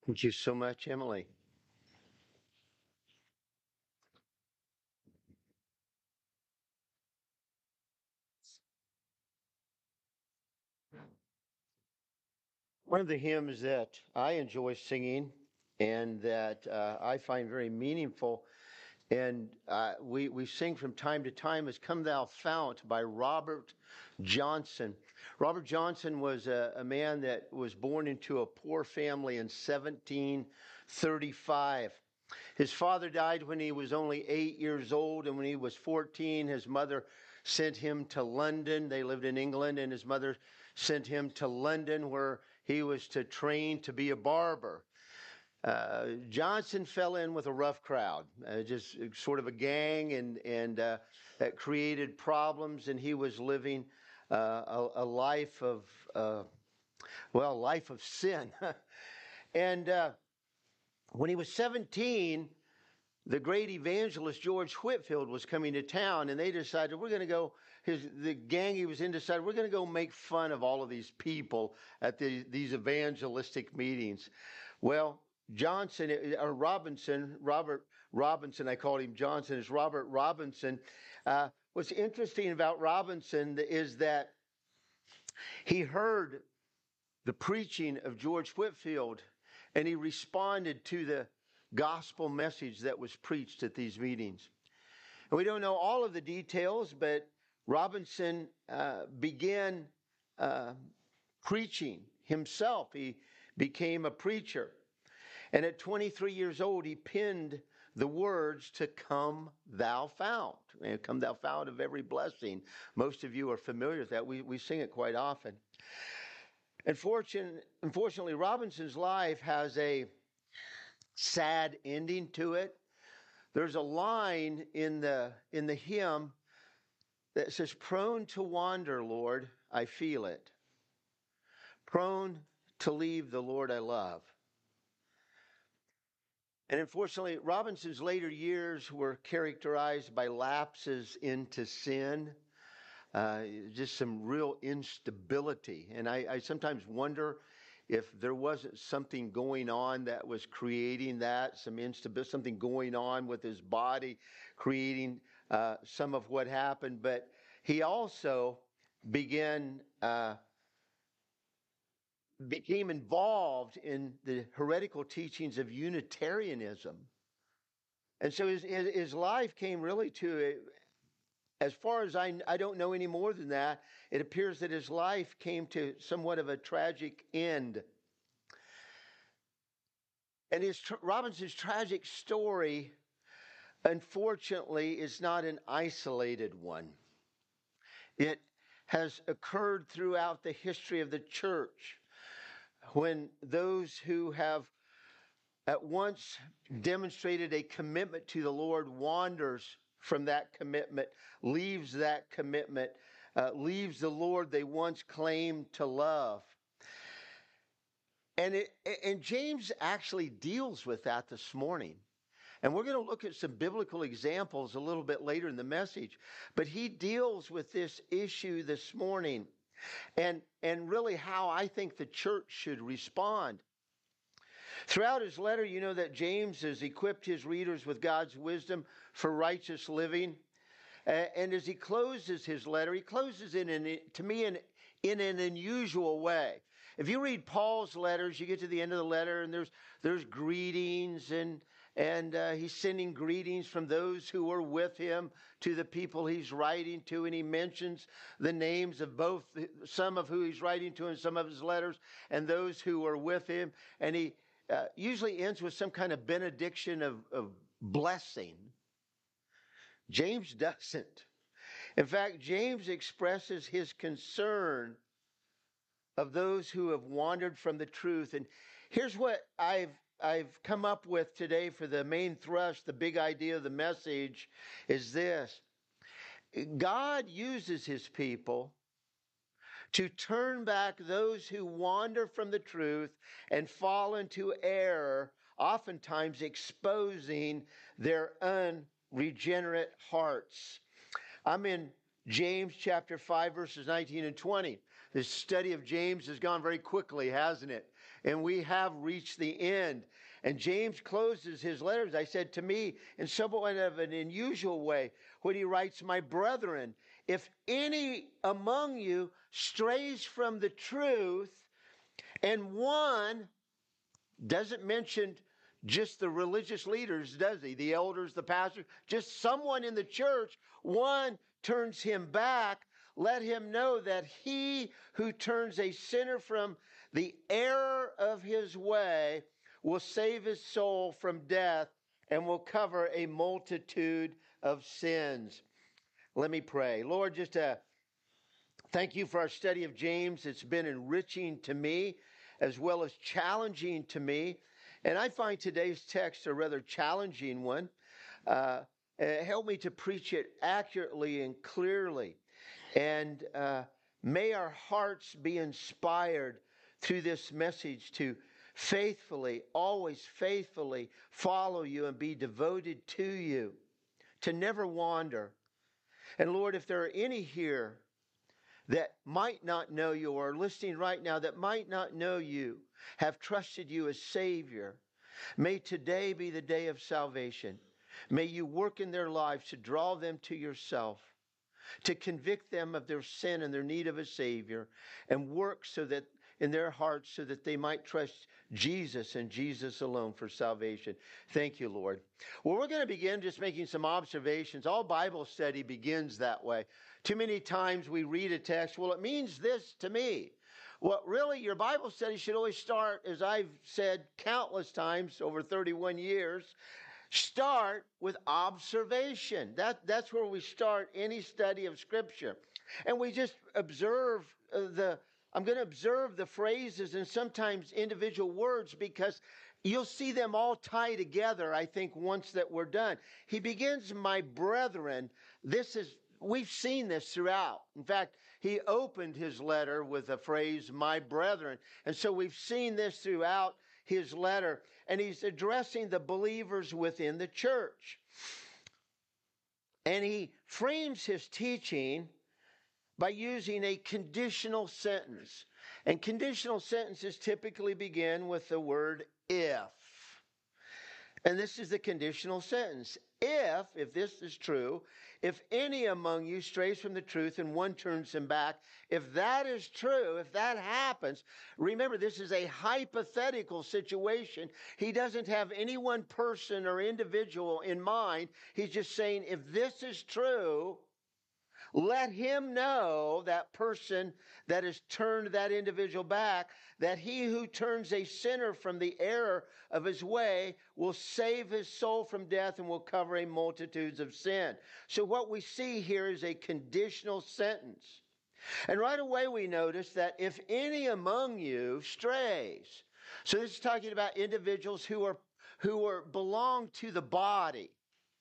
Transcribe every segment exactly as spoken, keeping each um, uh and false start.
Thank you so much, Emily. One of the hymns that I enjoy singing and that uh, I find very meaningful, and uh, we, we sing from time to time, is Come Thou Fount by Robert Johnson. Robert Johnson was a, a man that was born into a poor family in seventeen thirty-five. His father died when he was only eight years old, and when he was fourteen, his mother sent him to London. They lived in England, and his mother sent him to London where he was to train to be a barber. Uh, Johnson fell in with a rough crowd, uh, just sort of a gang, and and uh, that created problems. And he was living uh, a, a life of uh, well, life of sin. and uh, when he was seventeen, the great evangelist George Whitefield was coming to town, and they decided we're going to go. His the gang he was in decided we're going to go make fun of all of these people at the, these evangelistic meetings. Well, Johnson or Robinson, Robert Robinson, I called him Johnson, is Robert Robinson. Uh, what's interesting about Robinson is that he heard the preaching of George Whitefield, and he responded to the gospel message that was preached at these meetings. And we don't know all of the details, but Robinson uh, began uh, preaching himself. He became a preacher. And at twenty-three years old, he penned the words to Come Thou Fount. And Come Thou Fount of every blessing. Most of you are familiar with that. We, we sing it quite often. And fortune, unfortunately, Robinson's life has a sad ending to it. There's a line in the in the hymn that says, "Prone to wander, Lord, I feel it. Prone to leave the Lord I love." And unfortunately, Robinson's later years were characterized by lapses into sin, uh, just some real instability. And I, I sometimes wonder if there wasn't something going on that was creating that, some instability, something going on with his body, creating uh, some of what happened. But he also began, uh, became involved in the heretical teachings of Unitarianism. And so his, his, his life came really to, a, as far as I, I don't know any more than that, it appears that his life came to somewhat of a tragic end. And his Robinson's tragic story, unfortunately, is not an isolated one. It has occurred throughout the history of the church when those who have at once demonstrated a commitment to the Lord wanders from that commitment, leaves that commitment, uh, leaves the Lord they once claimed to love. And, it, and James actually deals with that this morning. And we're going to look at some biblical examples a little bit later in the message. But he deals with this issue this morning and, and really how I think the church should respond. Throughout his letter, you know that James has equipped his readers with God's wisdom for righteous living. Uh, and as he closes his letter, he closes it, in, to me, in, in an unusual way. If you read Paul's letters, you get to the end of the letter, and there's there's greetings, and and uh, he's sending greetings from those who were with him to the people he's writing to, and he mentions the names of both some of who he's writing to in some of his letters, and those who were with him, and he uh, usually ends with some kind of benediction of, of blessing. James doesn't. In fact, James expresses his concern of those who have wandered from the truth. And here's what I've I've come up with today for the main thrust, the big idea of the message is this. God uses his people to turn back those who wander from the truth and fall into error, oftentimes exposing their unregenerate hearts. I'm in James chapter five, verses nineteen and twenty. The study of James has gone very quickly, hasn't it? and we have reached the end. And James closes his letters, I said, to me in somewhat of an unusual way when he writes, "My brethren, if any among you strays from the truth, and one," doesn't mention just the religious leaders, does he? The elders, the pastors, just someone in the church, "one turns him back, let him know that he who turns a sinner from the error of his way will save his soul from death and will cover a multitude of sins." Let me pray. Lord, just uh, thank you for our study of James. It's been enriching to me as well as challenging to me. And I find today's text a rather challenging one. Uh, uh, help me to preach it accurately and clearly. And uh, may our hearts be inspired through this message to faithfully, always faithfully follow you and be devoted to you, to never wander. And Lord, if there are any here that might not know you or are listening right now that might not know you, have trusted you as Savior, may today be the day of salvation. May you work in their lives to draw them to yourself, to convict them of their sin and their need of a Savior, and work so that in their hearts so that they might trust Jesus and Jesus alone for salvation. Thank you, Lord. Well, we're going to begin just making some observations. All Bible study begins that way. Too many times we read a text, well, it means this to me. Well, really, your Bible study should always start, as I've said countless times over thirty-one years, start with observation. That, that's where we start any study of Scripture. And we just observe uh, the, I'm going to observe the phrases and sometimes individual words because you'll see them all tie together, I think, once that we're done. He begins, "My brethren." This is, we've seen this throughout. In fact, he opened his letter with the phrase, "my brethren." And so we've seen this throughout his letter. And he's addressing the believers within the church. And he frames his teaching by using a conditional sentence. And conditional sentences typically begin with the word "if." And this is the conditional sentence. If, if this is true, if any among you strays from the truth and one turns him back, if that is true, if that happens, remember this is a hypothetical situation. He doesn't have any one person or individual in mind. He's just saying if this is true, let him know, that person that has turned that individual back, that he who turns a sinner from the error of his way will save his soul from death and will cover a multitudes of sin. So what we see here is a conditional sentence. And right away we notice that if any among you strays. So this is talking about individuals who are who are belong to the body.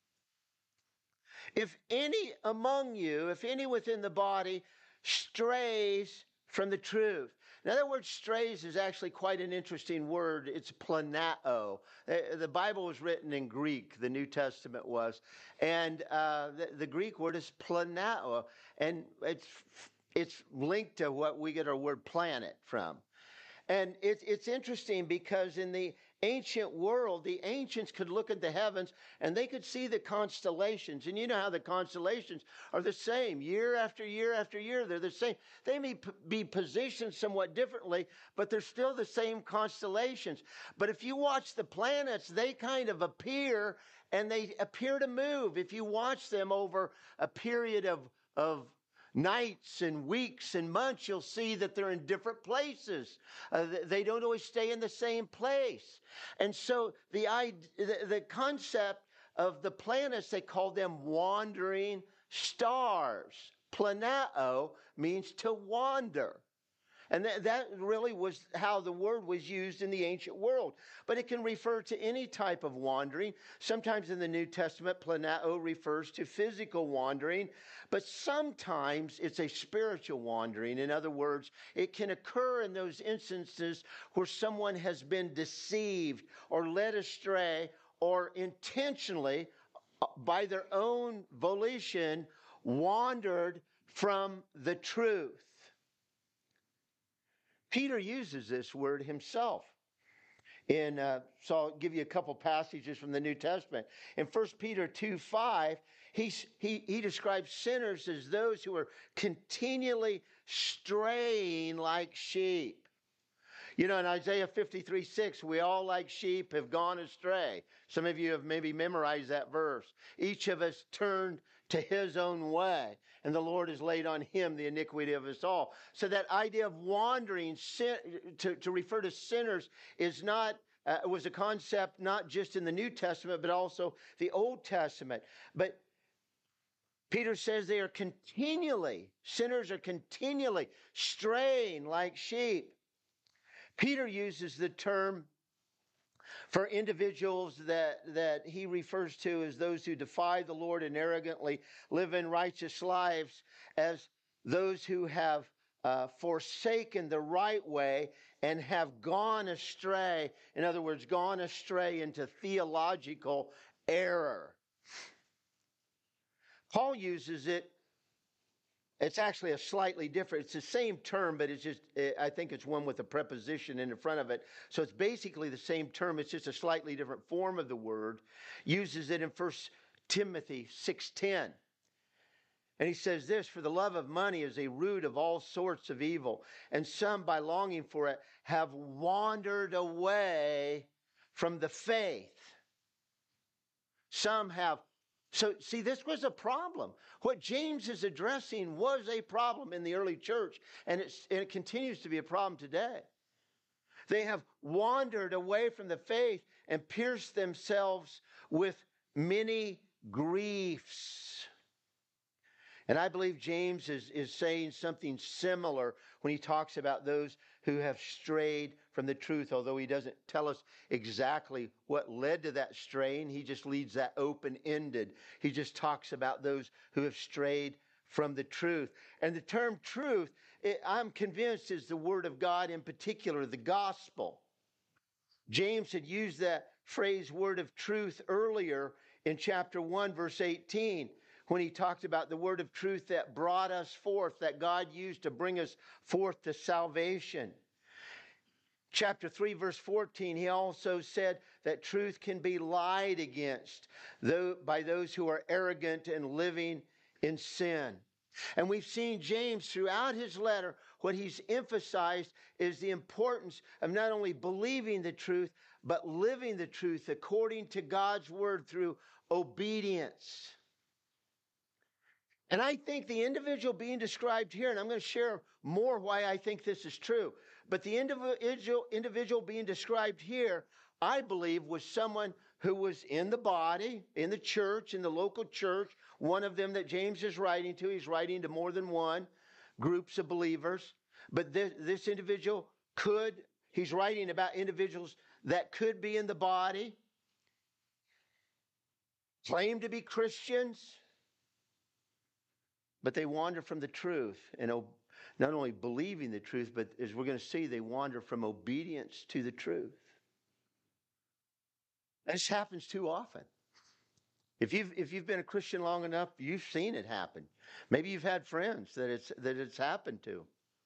If any among you, if any within the body strays from the truth. Now, that word strays is actually quite an interesting word. It's planao. The Bible was written in Greek, the New Testament was. And uh, the, the Greek word is planao. And it's, it's linked to what we get our word planet from. And it, it's interesting because in the ancient world, the ancients could look at the heavens and they could see the constellations. And you know how the constellations are the same year after year after year. They're the same. They may p- be positioned somewhat differently, but they're still the same constellations. But if you watch the planets, they kind of appear and they appear to move. If you watch them over a period of, of nights and weeks and months, you'll see that they're in different places. Uh, they don't always stay in the same place. And so the, the, the concept of the planets, they call them wandering stars. Planao means to wander. And that, that really was how the word was used in the ancient world. But it can refer to any type of wandering. Sometimes in the New Testament, planao refers to physical wandering, but sometimes it's a spiritual wandering. In other words, it can occur in those instances where someone has been deceived or led astray or intentionally, by their own volition, wandered from the truth. Peter uses this word himself. In, uh, so I'll give you a couple passages from the New Testament. In First Peter two five, he's, he, he describes sinners as those who are continually straying like sheep. You know, in Isaiah fifty-three six, we all like sheep have gone astray. Some of you have maybe memorized that verse. Each of us turned to his own way, and the Lord has laid on him the iniquity of us all. So that idea of wandering, sin, to, to refer to sinners, is not, uh, was a concept not just in the New Testament, but also the Old Testament. But Peter says they are continually, sinners are continually straying like sheep. Peter uses the term for individuals that, that he refers to as those who defy the Lord and arrogantly live in righteous lives, as those who have uh, forsaken the right way and have gone astray. In other words, gone astray into theological error. Paul uses it. It's actually a slightly different, it's the same term, but it's just, I think it's one with a preposition in front of it. So it's basically the same term, it's just a slightly different form of the word. Uses it in First Timothy six ten. And he says this, for the love of money is a root of all sorts of evil, and some by longing for it have wandered away from the faith. Some have. So, see, this was a problem. What James is addressing was a problem in the early church, and, it's, and it continues to be a problem today. They have wandered away from the faith and pierced themselves with many griefs. And I believe James is, is saying something similar when he talks about those who have strayed from the truth, although he doesn't tell us exactly what led to that straying. He just leaves that open-ended. He just talks about those who have strayed from the truth. And the term truth, it, I'm convinced, is the Word of God, in particular, the gospel. James had used that phrase, word of truth, earlier in chapter one, verse eighteen. When he talked about the word of truth that brought us forth, that God used to bring us forth to salvation. Chapter three, verse fourteen, he also said that truth can be lied against by those who are arrogant and living in sin. And we've seen James throughout his letter, what he's emphasized is the importance of not only believing the truth, but living the truth according to God's word through obedience. And I think the individual being described here, and I'm going to share more why I think this is true, but the individual, individual being described here, I believe, was someone who was in the body, in the church, in the local church, one of them that James is writing to. He's writing to more than one groups of believers. But this, this individual could, he's writing about individuals that could be in the body, claim to be Christians, but they wander from the truth, and not only believing the truth, but as we're going to see, they wander from obedience to the truth. This happens too often. If you've if you've been a Christian long enough, you've seen it happen. Maybe you've had friends that it's that it's happened to.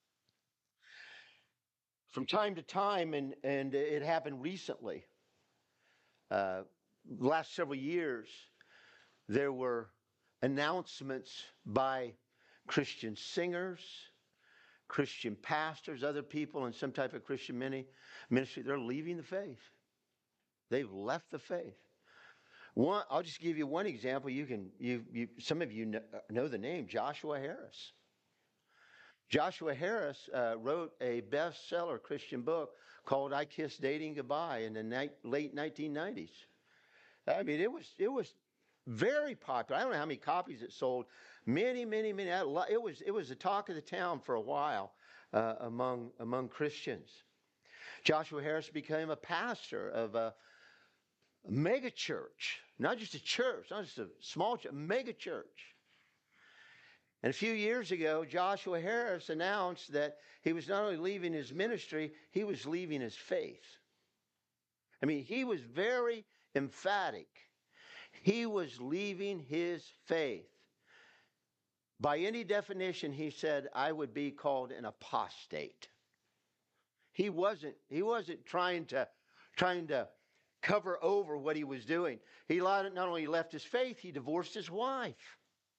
From time to time, and and it happened recently. Uh, last several years, there were announcements by Christian singers, Christian pastors, other people in some type of Christian ministry. They're leaving the faith. They've left the faith. One, I'll just give you one example. You can, you, you, some of you know, know the name Joshua Harris. Joshua Harris uh, wrote a bestseller Christian book called "I Kissed Dating Goodbye" in the ni- late nineteen nineties. I mean, it was it was very popular. I don't know how many copies it sold. Many, many, many. It was it was the talk of the town for a while uh, among among Christians. Joshua Harris became a pastor of a A mega church, not just a church, not just a small church, a mega church. And a few years ago, Joshua Harris announced that he was not only leaving his ministry, he was leaving his faith. I mean, he was very emphatic. He was leaving his faith. By any definition, he said, I would be called an apostate. he wasn't he wasn't trying to trying to cover over what he was doing. He not only left his faith, he divorced his wife.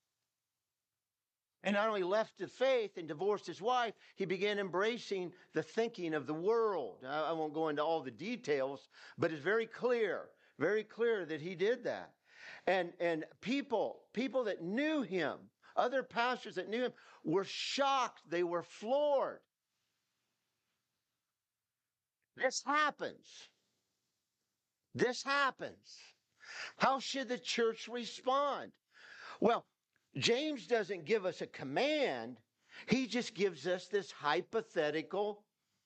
And not only left the faith and divorced his wife, he began embracing the thinking of the world. I won't go into all the details, but it's very clear, very clear that he did that. And, and people, people that knew him, other pastors that knew him, were shocked. They were floored. This happens. This happens. How should the church respond? Well, James doesn't give us a command. He just gives us this hypothetical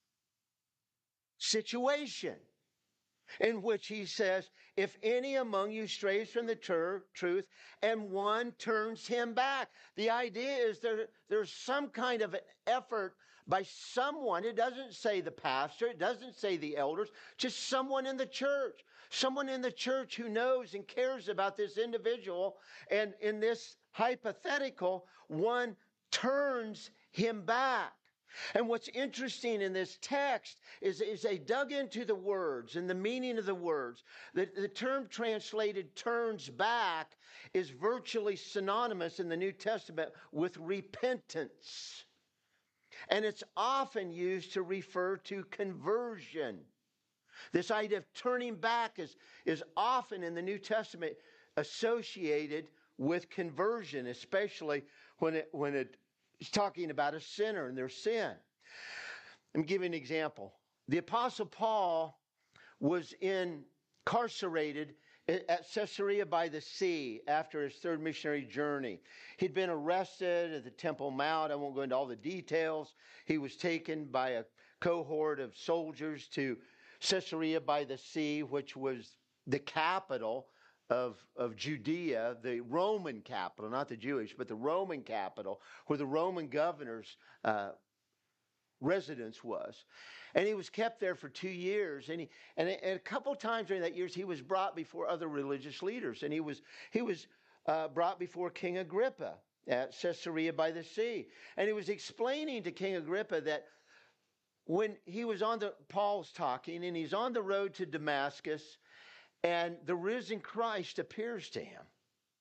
situation in which he says, if any among you strays from the ter- truth and one turns him back. The idea is there, there's some kind of an effort by someone. It doesn't say the pastor. It doesn't say the elders. Just someone in the church. Someone in the church who knows and cares about this individual. And in this hypothetical, one turns him back. And what's interesting in this text is, is they dug into the words and the meaning of the words. The, the term translated turns back is virtually synonymous in the New Testament with repentance. And it's often used to refer to conversion. This idea of turning back is, is often in the New Testament associated with conversion, especially when it when it is talking about a sinner and their sin. Let me give you an example. The Apostle Paul was incarcerated at Caesarea by the Sea after his third missionary journey. He'd been arrested at the Temple Mount. I won't go into all the details. He was taken by a cohort of soldiers to Caesarea by the Sea, which was the capital of, of Judea, the Roman capital, not the Jewish, but the Roman capital, where the Roman governor's uh, residence was. And he was kept there for two years. And, he, and, a, and a couple times during that years, he was brought before other religious leaders. And he was, he was uh, brought before King Agrippa at Caesarea by the Sea. And he was explaining to King Agrippa that when he was on the, Paul's talking, and he's on the road to Damascus, and the risen Christ appears to him.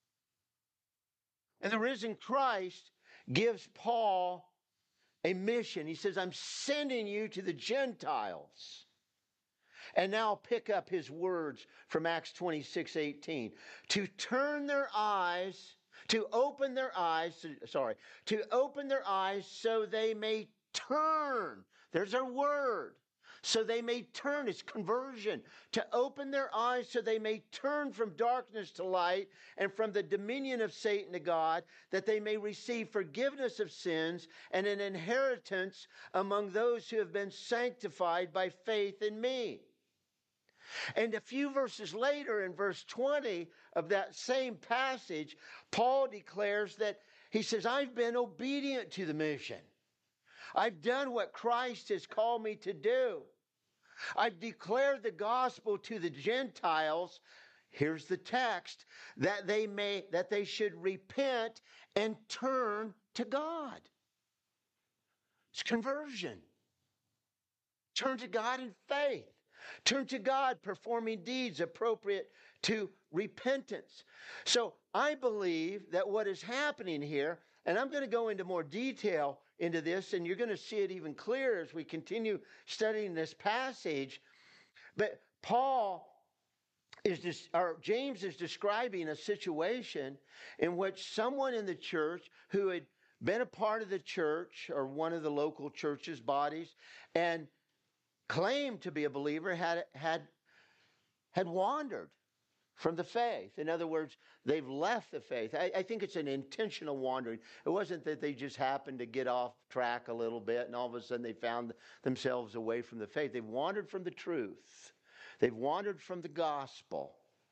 And the risen Christ gives Paul a mission. He says, I'm sending you to the Gentiles. And now I'll pick up his words from Acts twenty-six eighteen. To turn their eyes, to open their eyes, sorry, to open their eyes so they may turn. There's our word. So they may turn, it's conversion, to open their eyes so they may turn from darkness to light and from the dominion of Satan to God, that they may receive forgiveness of sins and an inheritance among those who have been sanctified by faith in me. And a few verses later, in verse twenty of that same passage, Paul declares that he says, I've been obedient to the mission. I've done what Christ has called me to do. I've declared the gospel to the Gentiles. Here's the text, that they may, that they should repent and turn to God. It's conversion. Turn to God in faith. Turn to God performing deeds appropriate to repentance. So I believe that what is happening here, and I'm going to go into more detail into this, and you're going to see it even clearer as we continue studying this passage. But Paul is this, or James is describing a situation in which someone in the church who had been a part of the church or one of the local church's bodies and claimed to be a believer had had had wandered from the faith. In other words, they've left the faith. I, I think it's an intentional wandering. It wasn't that they just happened to get off track a little bit and all of a sudden they found themselves away from the faith. They've wandered from the truth. They've wandered from the gospel.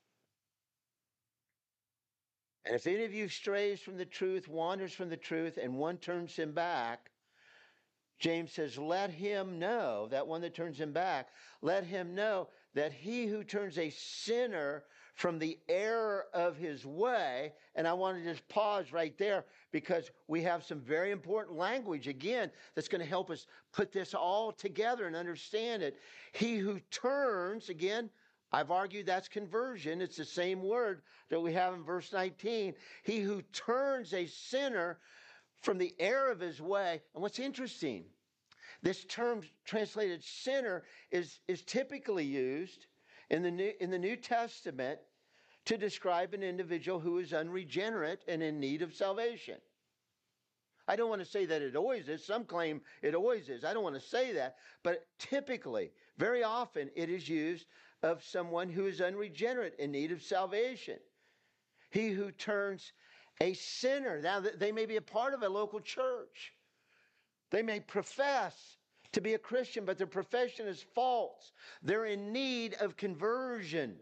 And if any of you strays from the truth, wanders from the truth, and one turns him back, James says, let him know, that one that turns him back, let him know that he who turns a sinner from the error of his way. And I want to just pause right there because we have some very important language again that's going to help us put this all together and understand it. He who turns, again, I've argued that's conversion. It's the same word that we have in verse nineteen. He who turns a sinner from the error of his way. And what's interesting, this term translated sinner is, is typically used in the New, in the New Testament to describe an individual who is unregenerate and in need of salvation. I don't want to say that it always is. Some claim it always is. I don't want to say that. But typically, very often, it is used of someone who is unregenerate in need of salvation. He who turns a sinner. Now, they may be a part of a local church. They may profess to be a Christian, but their profession is false. They're in need of conversion.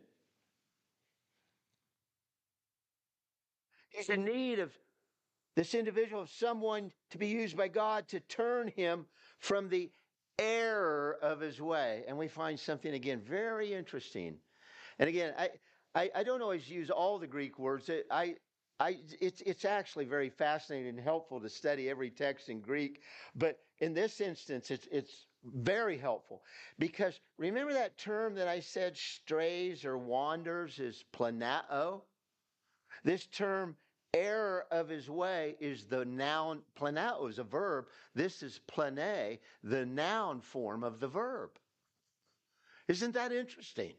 He's in need of this individual, of someone to be used by God to turn him from the error of his way. And we find something, again, very interesting. And again, I, I, I don't always use all the Greek words. I, I, it's, it's actually very fascinating and helpful to study every text in Greek. But in this instance, it's, it's very helpful. Because remember that term that I said strays or wanders is planao? This term, error of his way, is the noun. Planao is a verb. This is plane, the noun form of the verb. Isn't that interesting?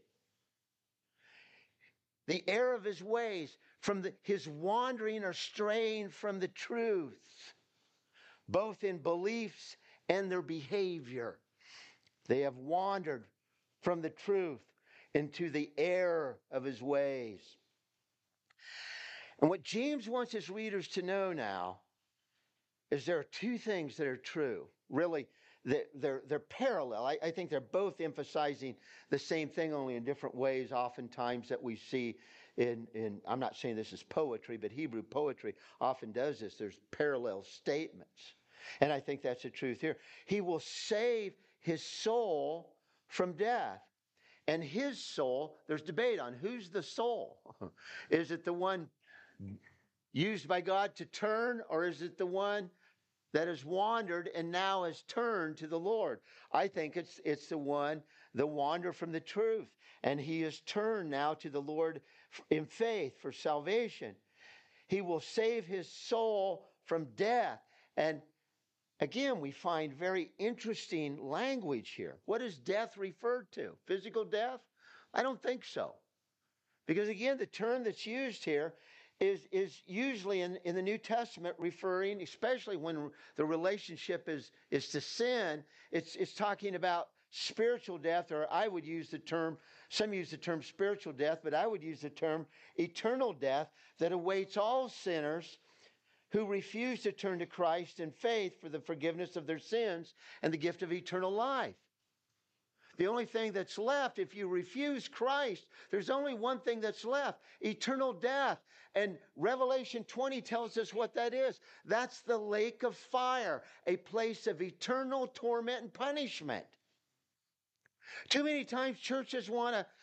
The error of his ways, from the, his wandering or straying from the truth, both in beliefs and their behavior. They have wandered from the truth into the error of his ways. And what James wants his readers to know now is there are two things that are true. Really, they're, they're parallel. I, I think they're both emphasizing the same thing, only in different ways, oftentimes that we see in, in, I'm not saying this is poetry, but Hebrew poetry often does this. There's parallel statements. And I think that's the truth here. He will save his soul from death. And his soul, there's debate on who's the soul. Is it the one used by God to turn, or is it the one that has wandered and now has turned to the Lord? I think it's it's the one, the wander from the truth. And he has turned now to the Lord in faith for salvation. He will save his soul from death. And again, we find very interesting language here. What is death referred to? Physical death? I don't think so. Because again, the term that's used here is, is usually in, in the New Testament referring, especially when the relationship is, is to sin, it's, it's talking about spiritual death, or I would use the term, some use the term spiritual death, but I would use the term eternal death that awaits all sinners who refuse to turn to Christ in faith for the forgiveness of their sins and the gift of eternal life. The only thing that's left, if you refuse Christ, there's only one thing that's left: eternal death. And Revelation twenty tells us what that is. That's the lake of fire, a place of eternal torment and punishment. Too many times churches want to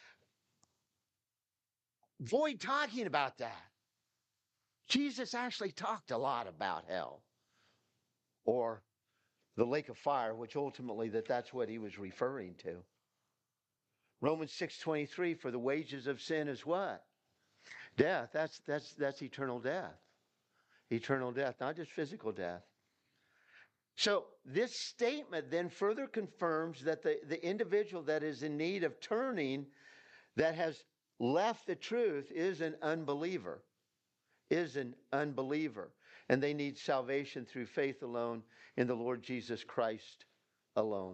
avoid talking about that. Jesus actually talked a lot about hell, or the lake of fire, which ultimately that that's what he was referring to. Romans six twenty-three, for the wages of sin is what? Death. That's that's that's eternal death. Eternal death, not just physical death. So this statement then further confirms that the, the individual that is in need of turning, that has left the truth, is an unbeliever. Is an unbeliever. And they need salvation through faith alone in the Lord Jesus Christ alone.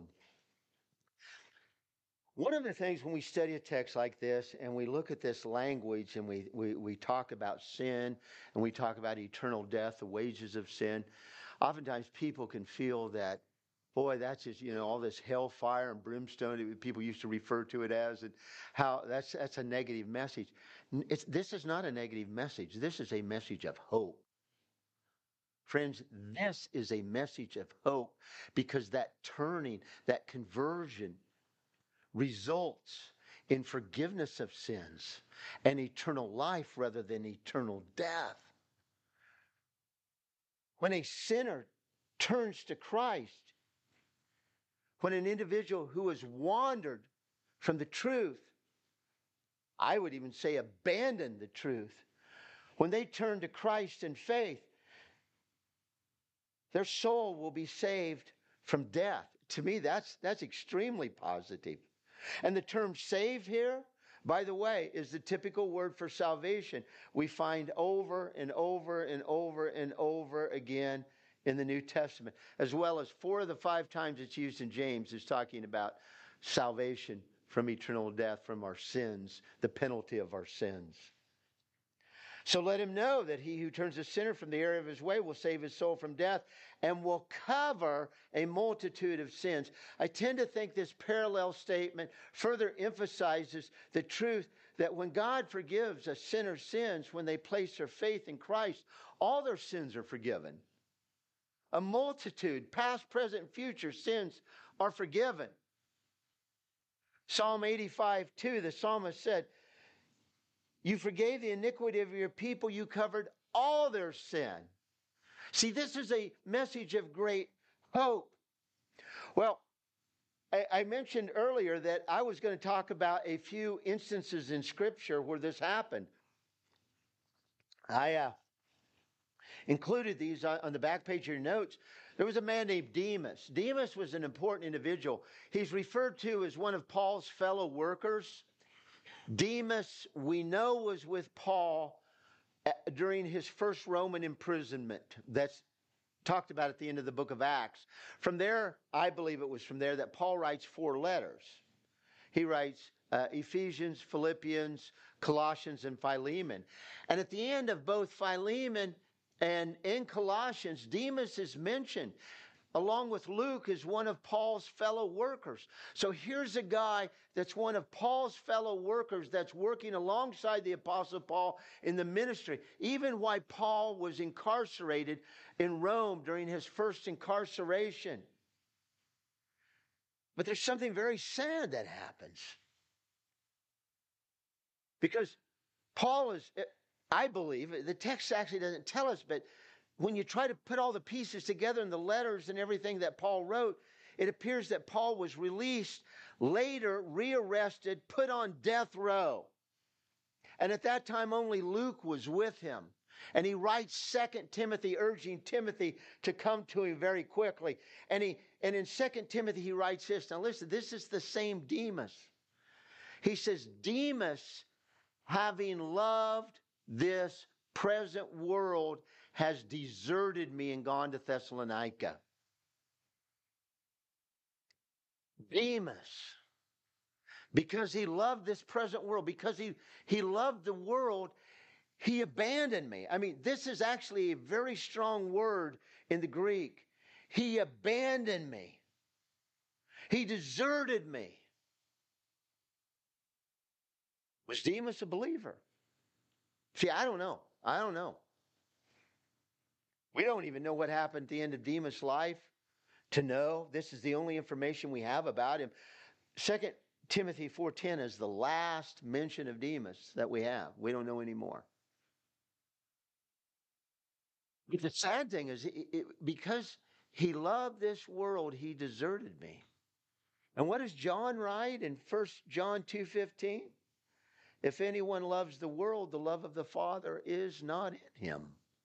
One of the things when we study a text like this and we look at this language and we, we, we talk about sin and we talk about eternal death, the wages of sin, oftentimes people can feel that, boy, that's just, you know, all this hellfire and brimstone, people used to refer to it as, and how that's, that's a negative message. It's, this is not a negative message. This is a message of hope. Friends, this is a message of hope, because that turning, that conversion results in forgiveness of sins and eternal life rather than eternal death. When a sinner turns to Christ, when an individual who has wandered from the truth, I would even say abandoned the truth, when they turn to Christ in faith, their soul will be saved from death. To me, that's, that's extremely positive. And the term save here, by the way, is the typical word for salvation we find over and over and over and over again in the New Testament, as well as four of the five times it's used in James is talking about salvation from eternal death, from our sins, the penalty of our sins. So let him know that he who turns a sinner from the error of his way will save his soul from death and will cover a multitude of sins. I tend to think this parallel statement further emphasizes the truth that when God forgives a sinner's sins, when they place their faith in Christ, all their sins are forgiven. A multitude, past, present, future sins are forgiven. Psalm eighty-five two, the psalmist said, you forgave the iniquity of your people. You covered all their sin. See, this is a message of great hope. Well, I, I mentioned earlier that I was going to talk about a few instances in Scripture where this happened. I uh, included these on, on the back page of your notes. There was a man named Demas. Demas was an important individual. He's referred to as one of Paul's fellow workers. Demas, we know, was with Paul during his first Roman imprisonment. That's talked about at the end of the book of Acts. From there, I believe it was from there that Paul writes four letters. He writes uh, Ephesians, Philippians, Colossians, and Philemon. And at the end of both Philemon and in Colossians, Demas is mentioned, along with Luke, as one of Paul's fellow workers. So here's a guy that's one of Paul's fellow workers that's working alongside the Apostle Paul in the ministry, even while Paul was incarcerated in Rome during his first incarceration. But there's something very sad that happens. Because Paul is, I believe, the text actually doesn't tell us, but when you try to put all the pieces together in the letters and everything that Paul wrote, it appears that Paul was released, later rearrested, put on death row. And at that time, only Luke was with him. And he writes Second Timothy, urging Timothy to come to him very quickly. And, he, and in Second Timothy, he writes this. Now listen, this is the same Demas. He says, Demas, having loved this present world, has deserted me and gone to Thessalonica. Demas, because he loved this present world, because he, he loved the world, he abandoned me. I mean, this is actually a very strong word in the Greek. He abandoned me. He deserted me. Was Demas a believer? See, I don't know. I don't know. We don't even know what happened at the end of Demas' life to know. This is the only information we have about him. Second Timothy four ten is the last mention of Demas that we have. We don't know anymore. But the sad thing is, it, it, because he loved this world, he deserted me. And what does John write in First John two fifteen? If anyone loves the world, the love of the Father is not in him.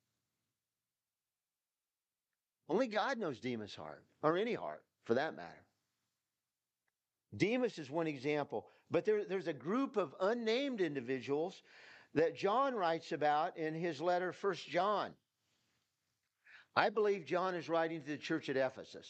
Only God knows Demas' heart, or any heart for that matter. Demas is one example, but there, there's a group of unnamed individuals that John writes about in his letter, First John. I believe John is writing to the church at Ephesus.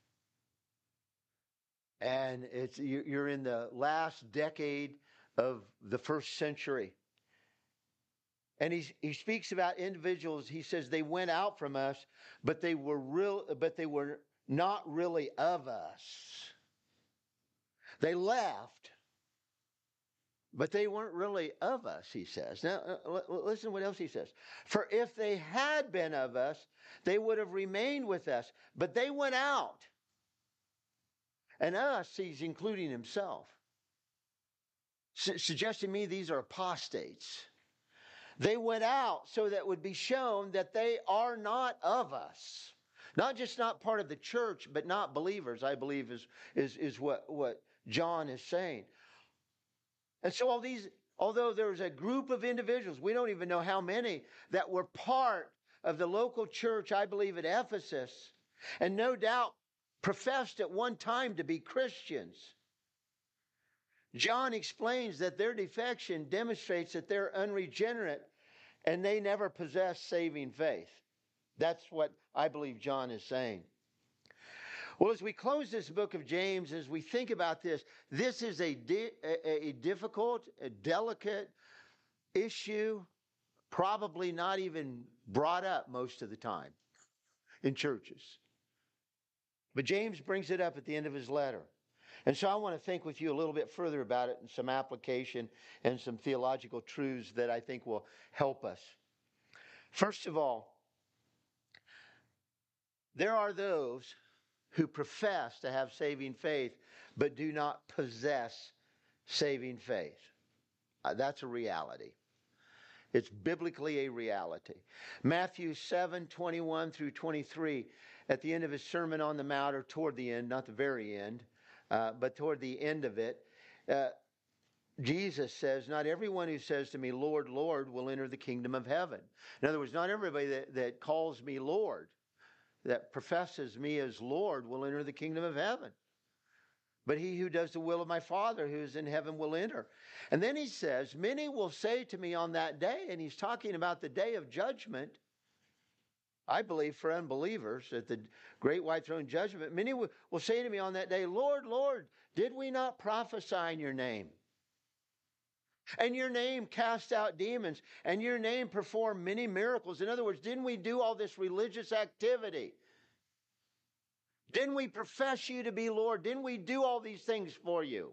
And it's you're in the last decade of the first century. And he, he speaks about individuals. He says they went out from us, but they were real, but they were not really of us. They left, but they weren't really of us, he says. Now, uh, listen to what else he says. For if they had been of us, they would have remained with us, but they went out. And us, he's including himself. su- suggesting to me these are apostates. They went out so that it would be shown that they are not of us. Not just not part of the church, but not believers, I believe is, is, is what, what John is saying. And so all these, although there was a group of individuals, we don't even know how many, that were part of the local church, I believe at Ephesus, and no doubt professed at one time to be Christians. John explains that their defection demonstrates that they're unregenerate and they never possess saving faith. That's what I believe John is saying. Well, as we close this book of James, as we think about this, this is a, di- a, a difficult, a delicate issue, probably not even brought up most of the time in churches. But James brings it up at the end of his letter. And so I want to think with you a little bit further about it and some application and some theological truths that I think will help us. First of all, there are those who profess to have saving faith but do not possess saving faith. Uh, that's a reality. It's biblically a reality. Matthew seven, twenty-one through twenty-three, at the end of his Sermon on the Mount, or toward the end, not the very end, uh, but toward the end of it, uh, Jesus says, not everyone who says to me, Lord, Lord, will enter the kingdom of heaven. In other words, not everybody that, that calls me Lord, that professes me as Lord, will enter the kingdom of heaven. But he who does the will of my Father who is in heaven will enter. And then he says, many will say to me on that day, and he's talking about the day of judgment, I believe for unbelievers at the great white throne judgment, many will say to me on that day, Lord, Lord, did we not prophesy in your name? And your name cast out demons, and your name performed many miracles. In other words, didn't we do all this religious activity? Didn't we profess you to be Lord? Didn't we do all these things for you?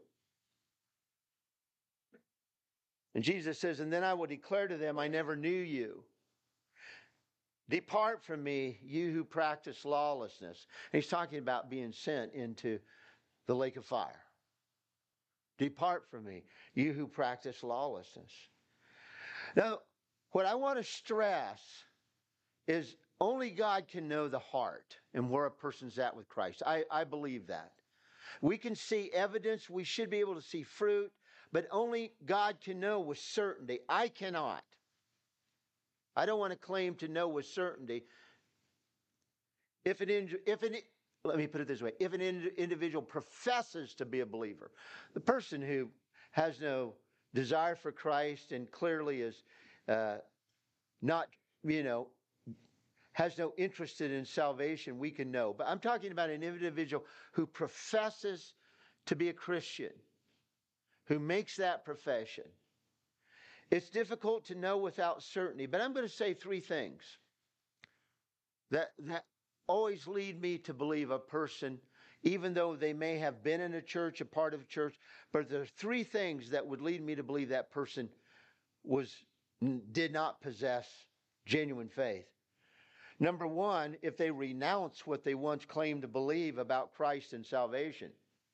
And Jesus says, and then I will declare to them, I never knew you. Depart from me, you who practice lawlessness. And he's talking about being sent into the lake of fire. Depart from me, you who practice lawlessness. Now, what I want to stress is only God can know the heart and where a person's at with Christ. I, I believe that. We can see evidence. We should be able to see fruit, but only God can know with certainty. I cannot. I don't want to claim to know with certainty. If an, if an, let me put it this way. If an individual professes to be a believer, the person who has no desire for Christ and clearly is uh, not, you know, has no interest in salvation, we can know. But I'm talking about an individual who professes to be a Christian, who makes that profession. It's difficult to know without certainty, but I'm going to say three things that, that always lead me to believe a person, even though they may have been in a church, a part of a church, but there are three things that would lead me to believe that person was did not possess genuine faith. Number one, if they renounce what they once claimed to believe about Christ and salvation.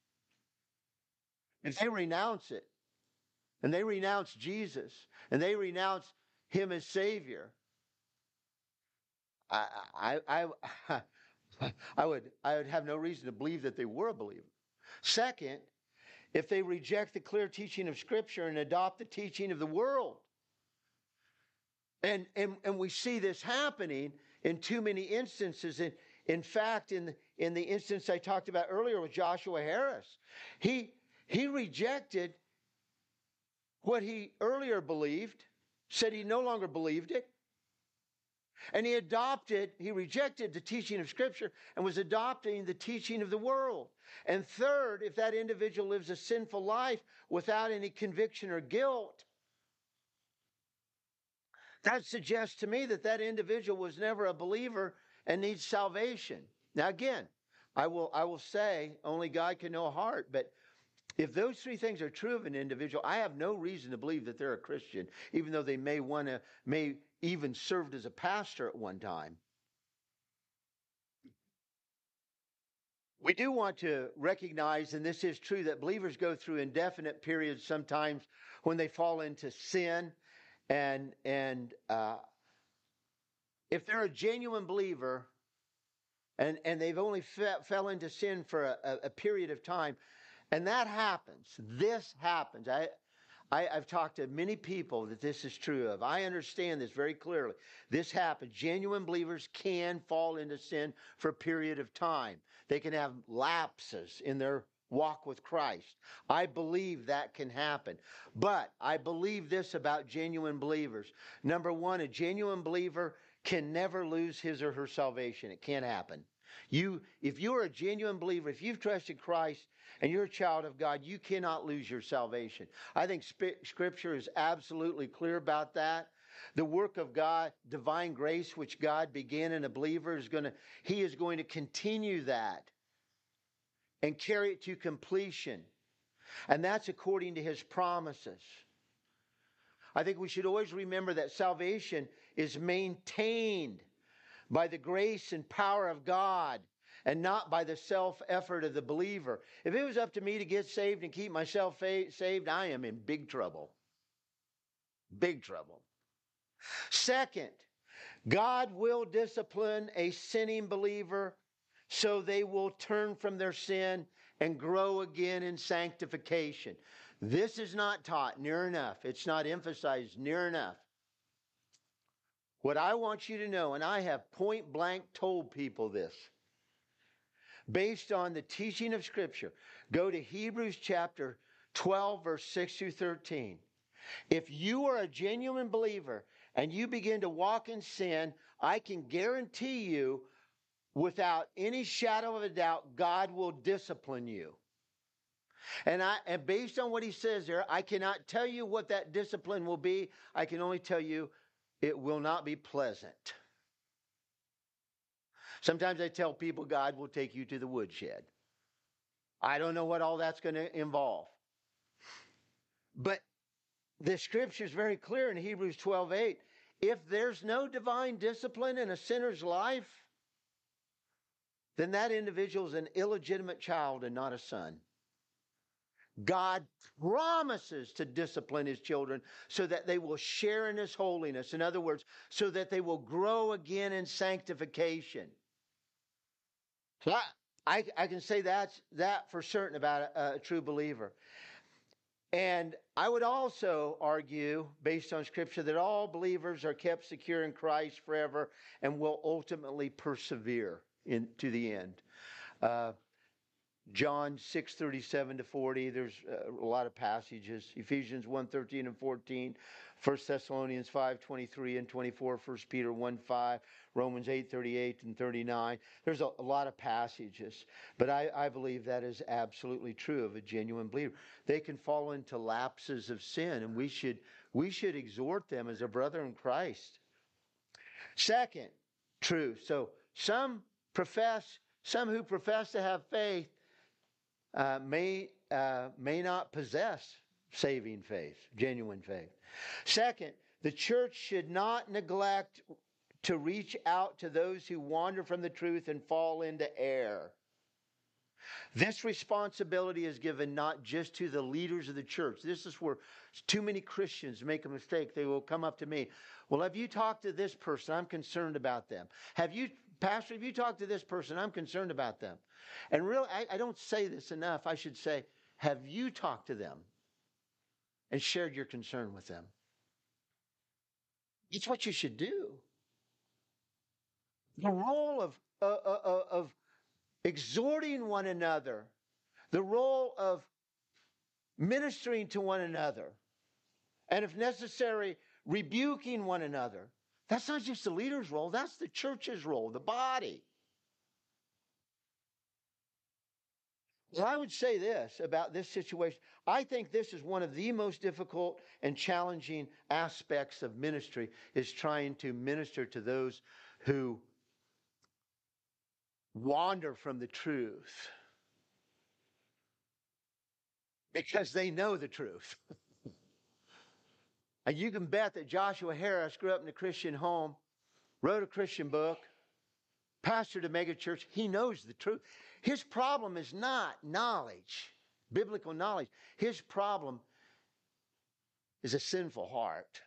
If they renounce it, and they renounce Jesus, and they renounce him as Savior, I, I, I, I, would, I would have no reason to believe that they were a believer. Second, if they reject the clear teaching of Scripture and adopt the teaching of the world. And, and, and we see this happening in too many instances. In, in fact, in, in the instance I talked about earlier with Joshua Harris, he, he rejected what he earlier believed, said he no longer believed it. And he adopted, he rejected the teaching of Scripture and was adopting the teaching of the world. And third, if that individual lives a sinful life without any conviction or guilt, that suggests to me that that individual was never a believer and needs salvation. Now, again, I will, I will say only God can know a heart, but if those three things are true of an individual, I have no reason to believe that they're a Christian, even though they may want to, may even served as a pastor at one time. We do want to recognize, and this is true, that believers go through indefinite periods sometimes when they fall into sin. And, and uh, if they're a genuine believer and, and they've only fe- fell into sin for a, a period of time, and that happens, this happens. I, I, I've talked to many people that this is true of. I understand this very clearly. This happens. Genuine believers can fall into sin for a period of time. They can have lapses in their walk with Christ. I believe that can happen. But I believe this about genuine believers. Number one, a genuine believer can never lose his or her salvation. It can't happen. You, if you're a genuine believer, if you've trusted Christ and you're a child of God, you cannot lose your salvation. I think Scripture is absolutely clear about that. The work of God, divine grace, which God began in a believer, is going to, He is going to continue that and carry it to completion. And that's according to His promises. I think we should always remember that salvation is maintained by the grace and power of God and not by the self-effort of the believer. If it was up to me to get saved and keep myself fa- saved, I am in big trouble. Big trouble. Second, God will discipline a sinning believer so they will turn from their sin and grow again in sanctification. This is not taught near enough. It's not emphasized near enough. What I want you to know, and I have point blank told people this, based on the teaching of Scripture, go to Hebrews chapter twelve, verse six through thirteen. If you are a genuine believer and you begin to walk in sin, I can guarantee you, without any shadow of a doubt, God will discipline you. And I, and based on what he says there, I cannot tell you what that discipline will be. I can only tell you it will not be pleasant. Sometimes I tell people God will take you to the woodshed. I don't know what all that's going to involve. But the Scripture is very clear in Hebrews twelve eight. If there's no divine discipline in a sinner's life, then that individual is an illegitimate child and not a son. God promises to discipline His children so that they will share in His holiness. In other words, so that they will grow again in sanctification. So I, I, I can say that's, that for certain about a, a true believer. And I would also argue, based on Scripture, that all believers are kept secure in Christ forever and will ultimately persevere in, to the end. Uh, John six thirty-seven to forty, there's a lot of passages. Ephesians one thirteen and fourteen, First Thessalonians five twenty-three and twenty-four, First Peter one five, Romans eight thirty-eight and thirty-nine. There's a, a lot of passages, but I, I believe that is absolutely true of a genuine believer. They can fall into lapses of sin, and we should we should exhort them as a brother in Christ. Second, truth. So some profess, some who profess to have faith Uh, may uh, may not possess saving faith, genuine faith. Second, the church should not neglect to reach out to those who wander from the truth and fall into error. This responsibility is given not just to the leaders of the church. This is where too many Christians make a mistake. They will come up to me. Well, have you talked to this person? I'm concerned about them. Have you, Pastor, have you talked to this person? I'm concerned about them. And really, I, I don't say this enough. I should say, have you talked to them and shared your concern with them? It's what you should do. The role of, uh, uh, of exhorting one another, the role of ministering to one another, and if necessary, rebuking one another. That's not just the leader's role, that's the church's role, the body. Well, I would say this about this situation. I think this is one of the most difficult and challenging aspects of ministry, is trying to minister to those who wander from the truth because they know the truth. And you can bet that Joshua Harris grew up in a Christian home, wrote a Christian book, pastored a mega church. He knows the truth. His problem is not knowledge, biblical knowledge. His problem is a sinful heart.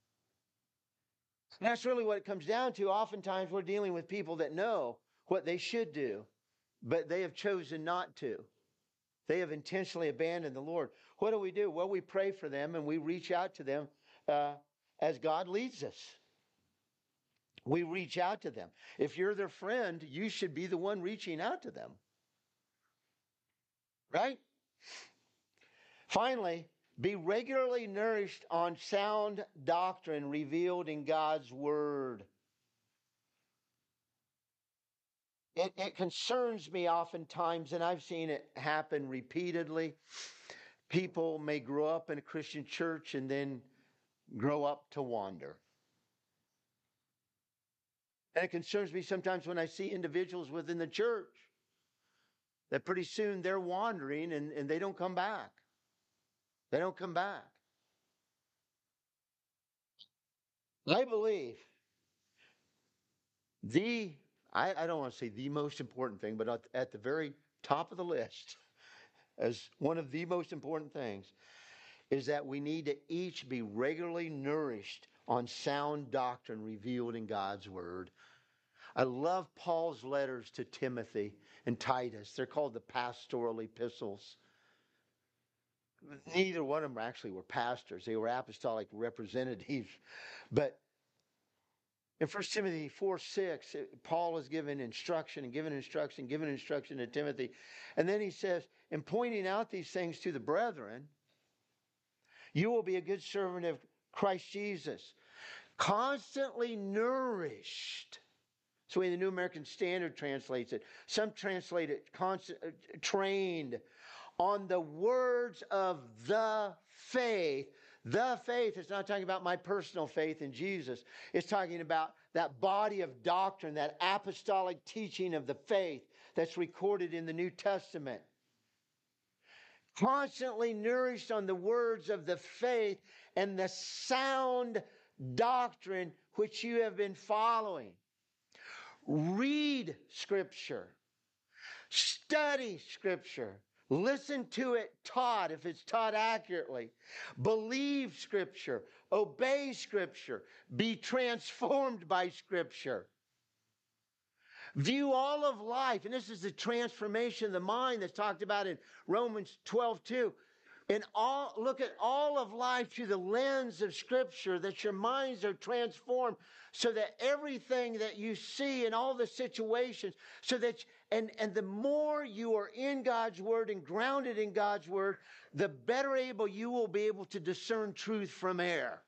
And that's really what it comes down to. Oftentimes we're dealing with people that know what they should do, but they have chosen not to. They have intentionally abandoned the Lord. What do we do? Well, we pray for them and we reach out to them uh, as God leads us. We reach out to them. If you're their friend, you should be the one reaching out to them. Right? Finally, be regularly nourished on sound doctrine revealed in God's Word. It, it concerns me oftentimes, and I've seen it happen repeatedly. People may grow up in a Christian church and then grow up to wander. And it concerns me sometimes when I see individuals within the church that pretty soon they're wandering and, and they don't come back. They don't come back. I believe the, I, I don't want to say the most important thing, but at, at the very top of the list, as one of the most important things, is that we need to each be regularly nourished on sound doctrine revealed in God's Word. I love Paul's letters to Timothy and Titus. They're called the pastoral epistles. Neither one of them actually were pastors. They were apostolic representatives. But in First Timothy four six, Paul is given instruction and given instruction, given instruction to Timothy. And then he says, in pointing out these things to the brethren, you will be a good servant of Christ Jesus, constantly nourished. That's the way the New American Standard translates it. Some translate it constant, uh, trained on the words of the faith. The faith is not talking about my personal faith in Jesus. It's talking about that body of doctrine, that apostolic teaching of the faith that's recorded in the New Testament. Constantly nourished on the words of the faith and the sound doctrine which you have been following. Read Scripture. Study Scripture. Listen to it taught if it's taught accurately. Believe Scripture. Obey Scripture. Be transformed by Scripture. View all of life, and this is the transformation of the mind that's talked about in Romans twelve two. And all, look at all of life through the lens of Scripture, that your minds are transformed so that everything that you see in all the situations, so that, and, and the more you are in God's Word and grounded in God's Word, the better able you will be able to discern truth from error.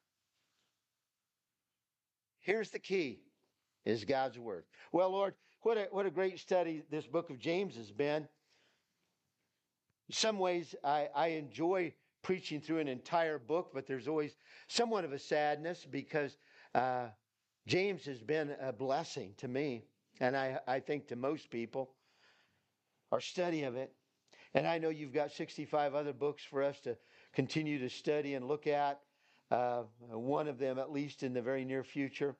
Here's the key, is God's Word. Well, Lord, what a, what a great study this book of James has been. In some ways, I, I enjoy preaching through an entire book, but there's always somewhat of a sadness because uh, James has been a blessing to me, and I, I think to most people, our study of it. And I know you've got sixty-five other books for us to continue to study and look at, uh, one of them at least in the very near future.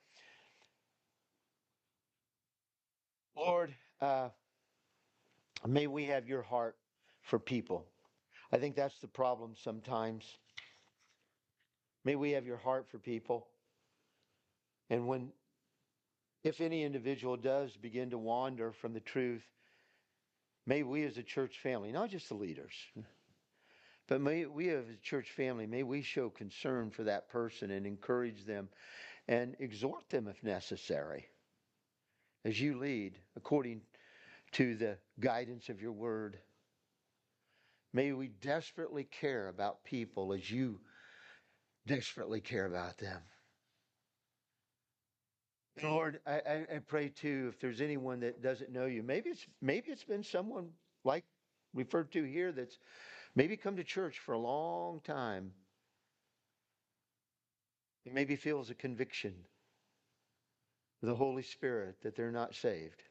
Lord, uh, may we have your heart for people. I think that's the problem sometimes. May we have your heart for people. And when, if any individual does begin to wander from the truth, may we as a church family, not just the leaders, but may we as a church family, may we show concern for that person and encourage them and exhort them if necessary as you lead according to the guidance of your word. May we desperately care about people as you desperately care about them. And Lord, I, I, I pray too, if there's anyone that doesn't know you, maybe it's maybe it's been someone like referred to here that's maybe come to church for a long time. It maybe feels a conviction of the Holy Spirit that they're not saved.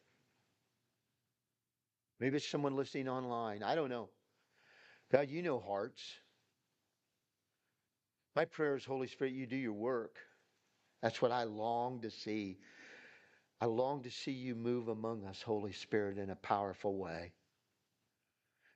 Maybe it's someone listening online. I don't know. God, you know hearts. My prayer is, Holy Spirit, you do your work. That's what I long to see. I long to see you move among us, Holy Spirit, in a powerful way.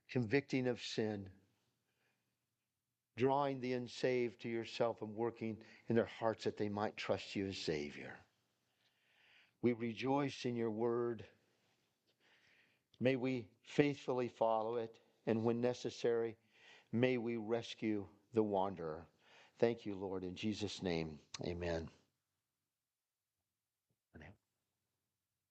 convicting of sin, drawing the unsaved to yourself and working in their hearts that they might trust you as Savior. We rejoice in your word. May we faithfully follow it, and when necessary, may we rescue the wanderer. Thank you, Lord, in Jesus' name. Amen.